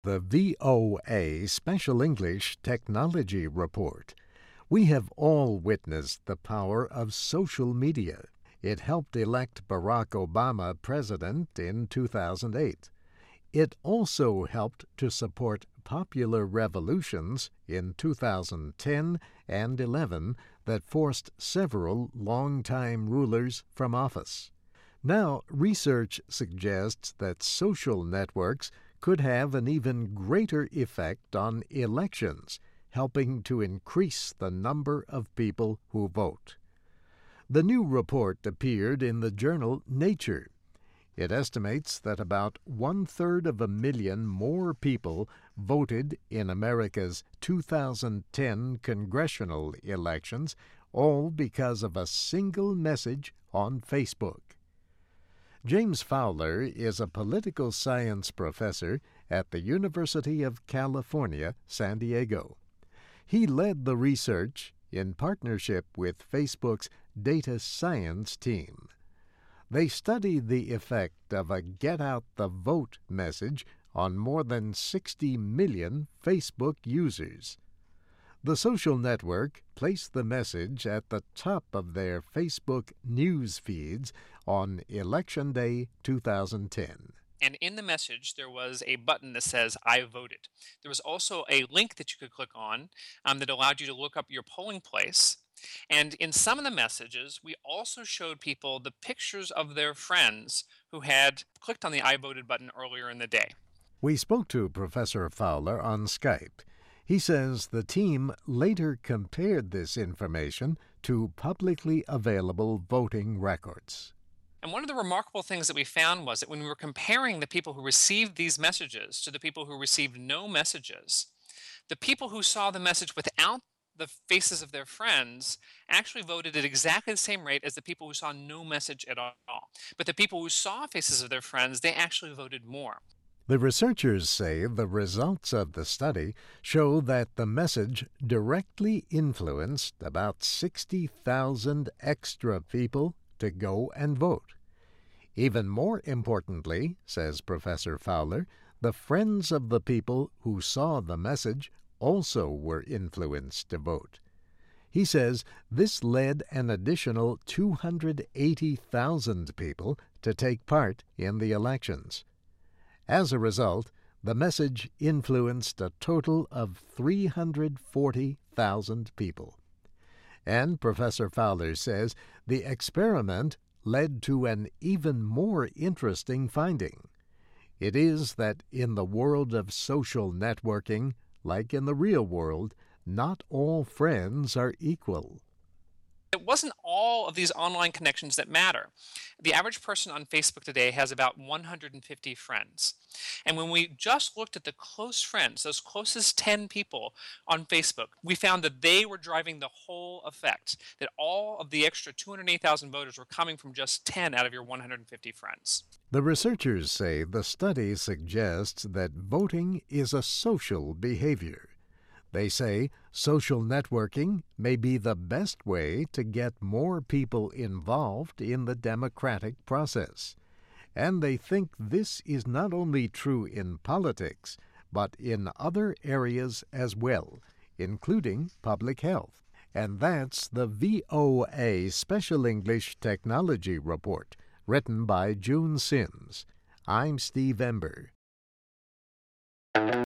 The VOA Special English Technology Report. We have all witnessed the power of social media. It helped elect Barack Obama president in 2008. It also helped to support popular revolutions in 2010 and 11 that forced several longtime rulers from office. Now, research suggests that social networks could have an even greater effect on elections, helping to increase the number of people who vote. The new report appeared in the journal Nature. It estimates that about 1/3 more people voted in America's 2010 congressional elections, all because of a single message on Facebook. James Fowler is a political science professor at the University of California, San Diego. He led the research in partnership with Facebook's data science team. They studied the effect of a Get Out the Vote message on more than 60 million Facebook users. The social network placed the message at the top of their Facebook news feeds on Election Day 2010. And in the message, there was a button that says, I voted. There was also a link that you could click on that allowed you to look up your polling place. And in some of the messages, we also showed people the pictures of their friends who had clicked on the I voted button earlier in the day. We spoke to Professor Fowler on Skype. He says the team later compared this information to publicly available voting records. And one of the remarkable things that we found was that when we were comparing the people who received these messages to the people who received no messages, the people who saw the message without the faces of their friends actually voted at exactly the same rate as the people who saw no message at all. But the people who saw faces of their friends, they actually voted more. The researchers say the results of the study show that the message directly influenced about 60,000 extra people to go and vote. Even more importantly, says Professor Fowler, the friends of the people who saw the message also were influenced to vote. He says this led an additional 280,000 people to take part in the elections. As a result, the message influenced a total of 340,000 people. And Professor Fowler says the experiment led to an even more interesting finding. It is that in the world of social networking, like in the real world, not all friends are equal. It wasn't all of these online connections that matter. The average person on Facebook today has about 150 friends. And when we just looked at the close friends, those closest 10 people on Facebook, we found that they were driving the whole effect, that all of the extra 208,000 voters were coming from just 10 out of your 150 friends. The researchers say the study suggests that voting is a social behavior. They say social networking may be the best way to get more people involved in the democratic process. And they think this is not only true in politics, but in other areas as well, including public health. And that's the VOA Special English Technology Report, written by June Sims. I'm Steve Ember.